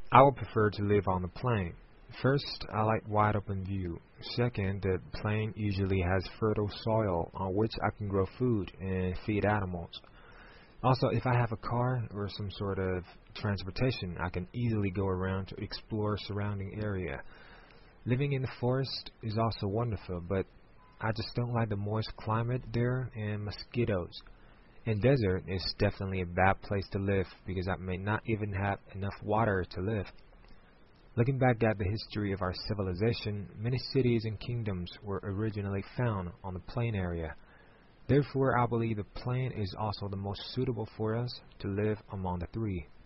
I would prefer to live on the plain. First, I like wide open view. Second, the plain usually has fertile soil on which I can grow food and feed animals. Also, if I have a car or some sort of transportation, I can easily go around to explore surrounding area. Living in the forest is also wonderful, but I just don't like the moist climate there and mosquitoes. And desert is definitely a bad place to live because I may not even have enough water to live. Looking back at the history of our civilization, many cities and kingdoms were originally found on the plain area. Therefore, I believe the plain is also the most suitable for us to live among the three.